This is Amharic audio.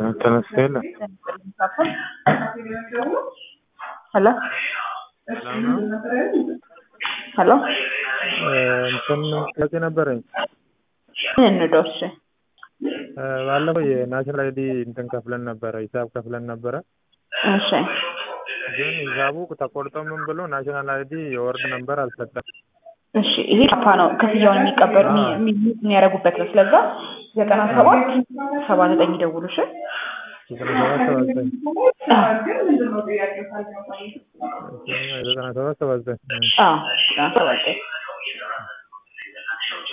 ተነስተለ ሄሎ ሄሎ እንትን ጥያቄ ነበረኝ። እንዶሽ ባለፈው የናሽናል አይዲ እንትን ከፍለን ነበረ፣ ሂሳብ ከፍለን ነበረ። እሺ ግን ሂሳቡ ተቆርጦ ምን ብሎ ናሽናል አይዲ የወርድ ነምበር አልሰጠም። እሺ ይሄ ካፓ ነው ከፍያውን የሚቀበሉ የሚያረጉበት ነው። ስለዛ 9779 ይደውሉ። እሺ 9779 9779